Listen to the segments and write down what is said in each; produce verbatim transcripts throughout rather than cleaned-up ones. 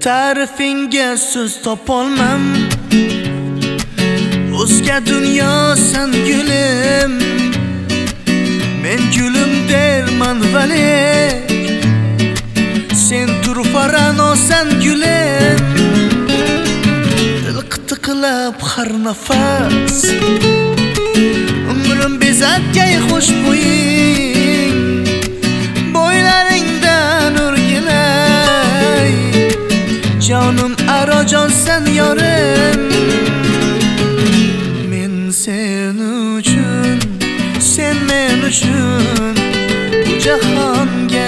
Ta'rifinga so'z topolmam. O'zga dunyo sen gulim, men gulim derman vali. Sen turfarano sen gulim, dil qitiqlab har nafas. Umrim bezatgay xushbo'ying, bo'ylaringdan o'rgilay. Jonim arojon sen yorim, men sen uchun, sen men uchun bu jahonga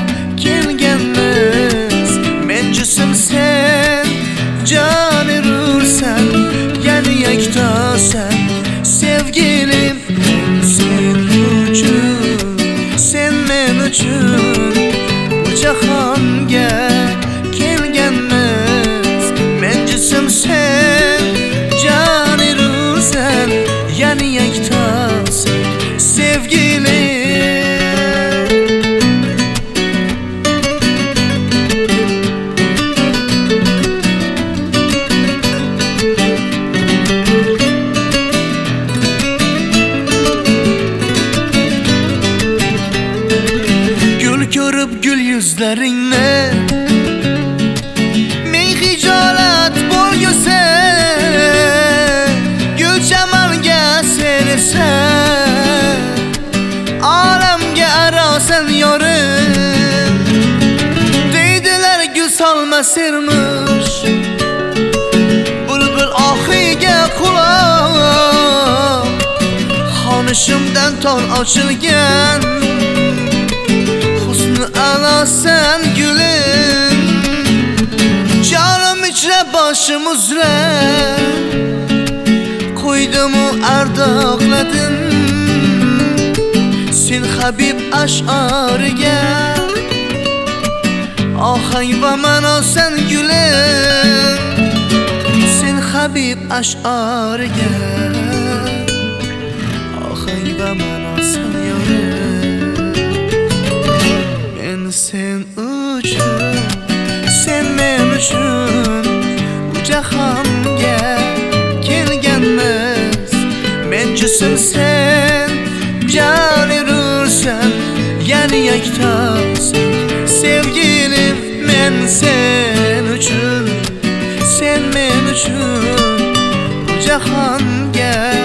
kelganmiz. Men jism sen, jon urursan, yani yaktosan sevgilim. Sen uchun, sen men uchun bu jahonga kelganmiz. Men jism sen, jon urursan, yani yaktosan sevgilim. Ko'rib gul yuzlaringni, men hijolat bo'lgusa, gul chamalga sen esa, olamga arosan yorim. Deydilar gul solma sermush, bulbul oxiga quloq. Xonishimdan tor ochilgan, alasan gülüm. Canım içre başım uzra, koydumu ardoqladim. Sen Habib ash'origa ohang va ma'no sen gülüm. Sen Habib ash'origa ohang va ma'no sen yorim. Sen uchun, sen men uchun bu jahonga kelganmiz. Men jism sen, jon urursan, yani yaktosan sevgilim. Men sen uchun, sen men uchun bu jahonga